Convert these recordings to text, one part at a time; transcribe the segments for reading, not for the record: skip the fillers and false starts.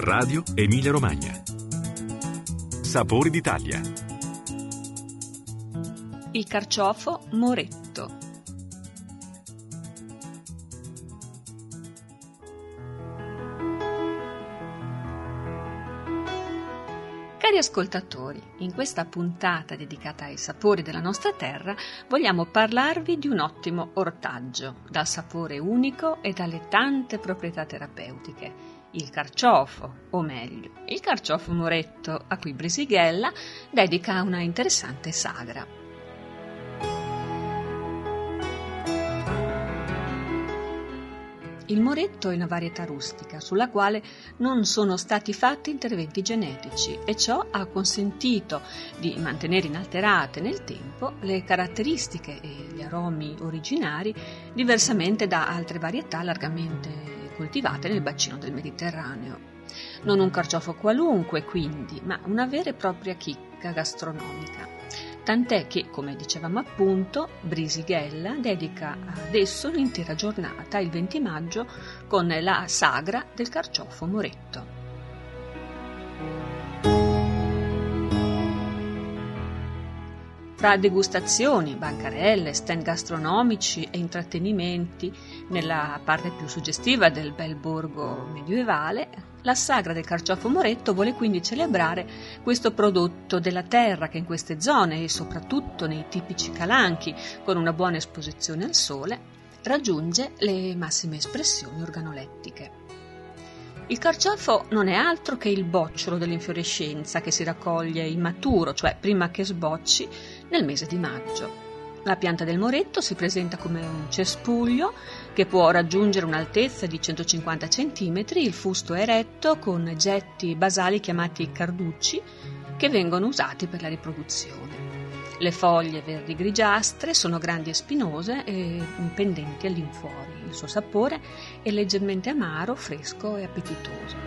Radio Emilia Romagna. Sapori d'Italia. Il carciofo moretto. Cari ascoltatori, in questa puntata dedicata ai sapori della nostra terra vogliamo parlarvi di un ottimo ortaggio, dal sapore unico e dalle tante proprietà terapeutiche, il carciofo, o meglio, il carciofo moretto, a cui Brisighella dedica una interessante sagra. Il moretto è una varietà rustica sulla quale non sono stati fatti interventi genetici e ciò ha consentito di mantenere inalterate nel tempo le caratteristiche e gli aromi originari, diversamente da altre varietà largamente coltivate nel bacino del Mediterraneo. Non un carciofo qualunque, quindi, ma una vera e propria chicca gastronomica. Tant'è che, come dicevamo appunto, Brisighella dedica ad esso l'intera giornata, il 20 maggio, con la sagra del carciofo moretto. Tra degustazioni, bancarelle, stand gastronomici e intrattenimenti, nella parte più suggestiva del bel borgo medievale, la sagra del carciofo moretto vuole quindi celebrare questo prodotto della terra che in queste zone, e soprattutto nei tipici calanchi, con una buona esposizione al sole, raggiunge le massime espressioni organolettiche. Il carciofo non è altro che il bocciolo dell'infiorescenza che si raccoglie immaturo, cioè prima che sbocci, nel mese di maggio. La pianta del moretto si presenta come un cespuglio che può raggiungere un'altezza di 150 cm, il fusto è eretto con getti basali chiamati carducci che vengono usati per la riproduzione. Le foglie verdi grigiastre sono grandi e spinose e pendenti all'infuori. Il suo sapore è leggermente amaro, fresco e appetitoso.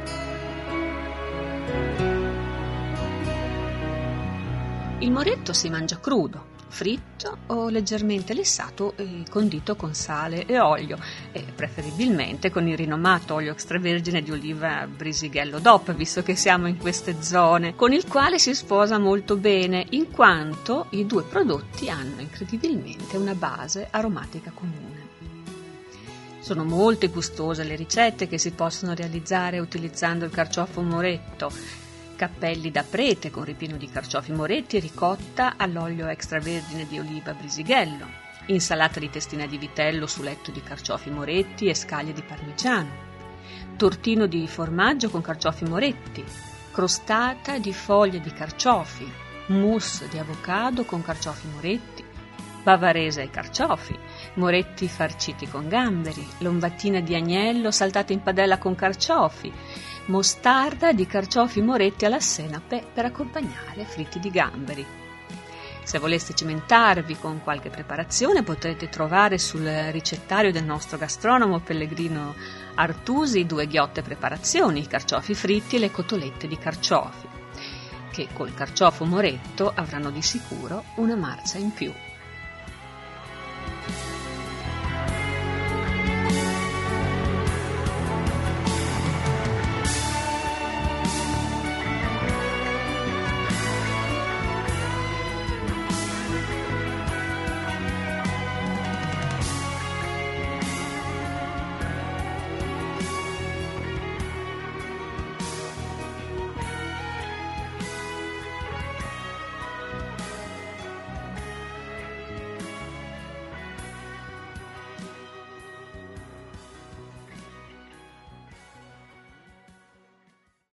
Il moretto si mangia crudo, fritto o leggermente lessato e condito con sale e olio, e preferibilmente con il rinomato olio extravergine di oliva Brisighello DOP, visto che siamo in queste zone, con il quale si sposa molto bene, in quanto i due prodotti hanno incredibilmente una base aromatica comune. Sono molte gustose le ricette che si possono realizzare utilizzando il carciofo moretto: cappelli da prete con ripieno di carciofi moretti e ricotta all'olio extravergine di oliva Brisighello, insalata di testina di vitello su letto di carciofi moretti e scaglie di parmigiano, tortino di formaggio con carciofi moretti, crostata di foglie di carciofi, mousse di avocado con carciofi moretti, bavarese ai carciofi, moretti farciti con gamberi, lombatina di agnello saltata in padella con carciofi, mostarda di carciofi moretti alla senape per accompagnare fritti di gamberi. Se voleste cimentarvi con qualche preparazione potrete trovare sul ricettario del nostro gastronomo Pellegrino Artusi 2 ghiotte preparazioni, i carciofi fritti e le cotolette di carciofi, che col carciofo moretto avranno di sicuro una marcia in più.